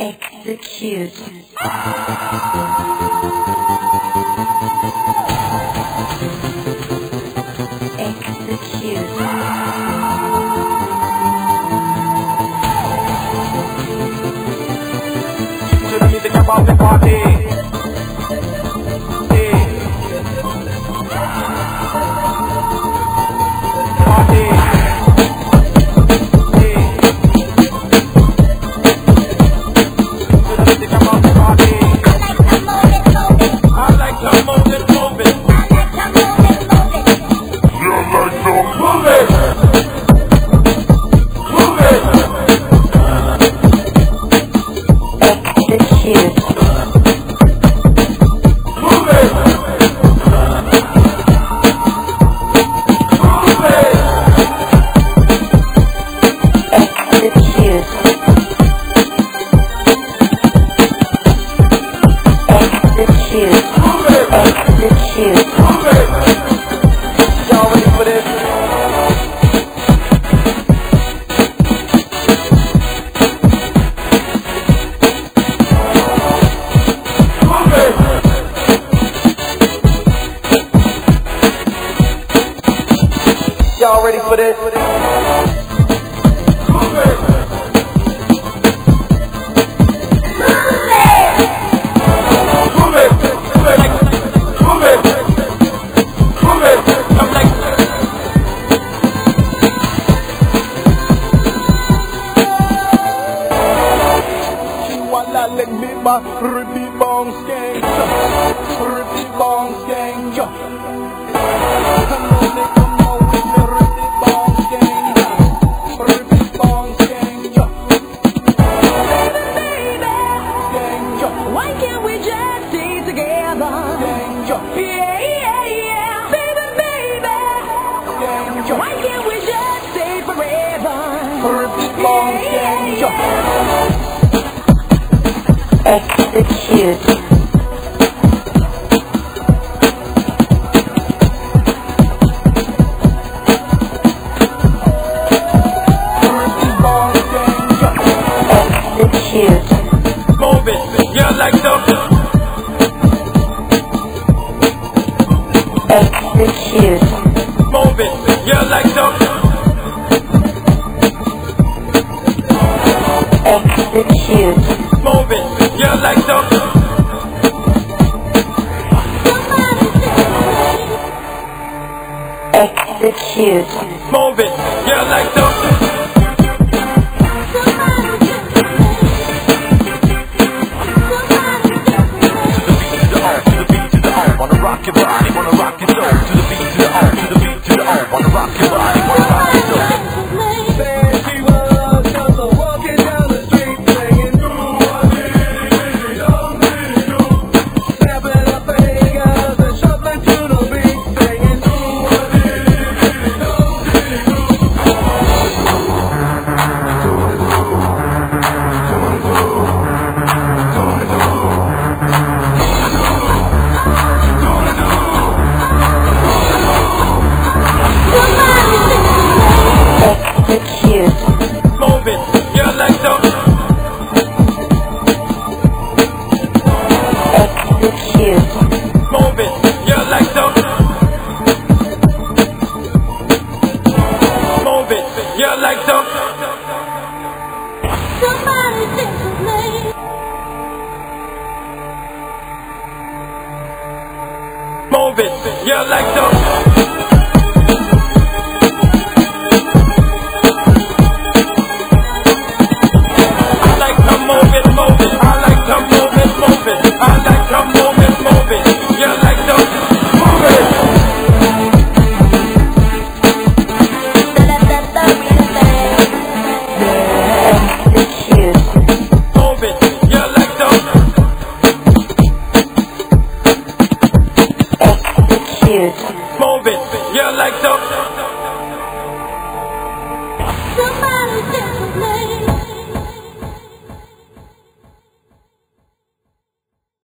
Execute. Execute. To the music about the party. Y'all ready for this? Why can't we just stay together? Yeah, yeah, yeah, baby, baby. Why can't we just stay forever? Yeah, yeah. Execute. Move it, yeah, like something. Execute. Move it, yeah, like something. Execute. Move it, yeah, like something. Execute. Move it, yeah, like something. Rock your body, wanna rock your soul. To the beat, to the on, to the beat, to the on. Wanna rock your body, wanna rock your soul. Bad people just walking down the street singing, do what it do. Snapping up fingers and shuffling to the beat singing, do what it Execute. Move it, yeah, like something. Execute. Move it, yeah, like something. Move it, yeah, like something. Somebody think of me. Move it, yeah, like something. Execute. Move it, yeah, like so.